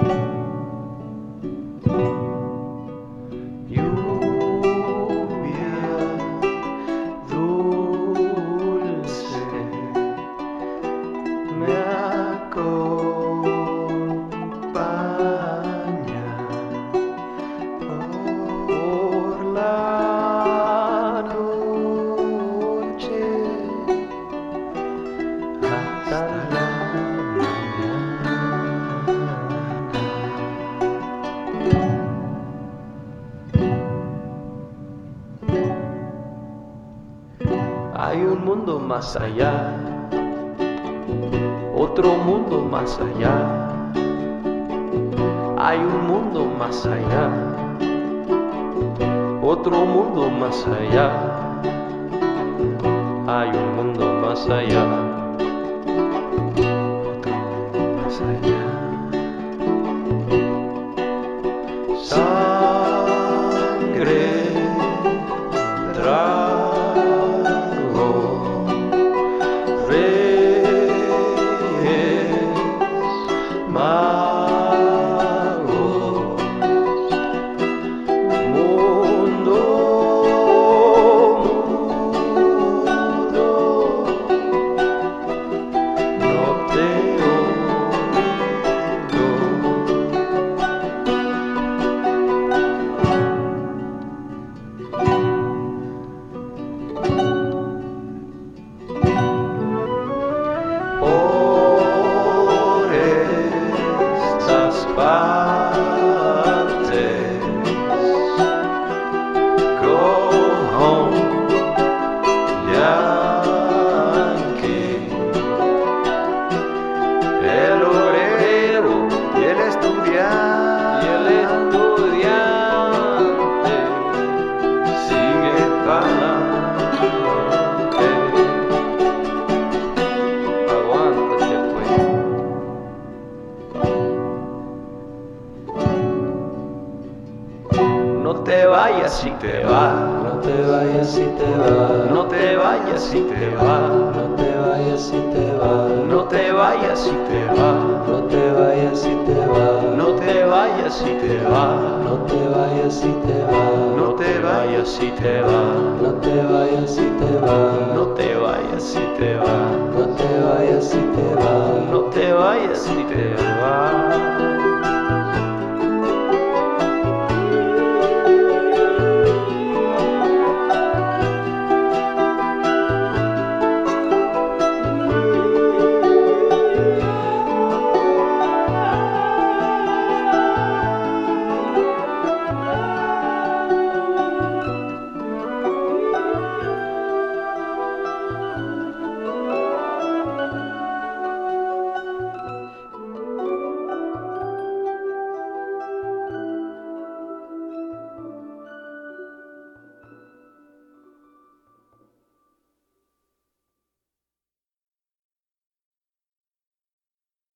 Lluvia dulce me acompaña por la noche hasta la mañana. Hay un mundo más allá, otro mundo más allá. Hay un mundo más allá, otro mundo más allá. Hay un mundo más allá, otro mundo más allá. Sangre, trago, reyes, magos, mundo mudo, no te por estas partes, go home, Yankee. El obrero y el estudiante sigue pa'lante. Aguántate pues. No te vayas si te vas, No te vayas si te vas, no te vayas si te vas, no te vayas si te vas, no te vayas si te vas, no te vayas si te vas, no te vayas si te vas, no te vayas si te vas, no te vayas si te vas, no te vayas si te vas, no te vayas si te vas, no te vayas si te vas. no te vayas si te vas.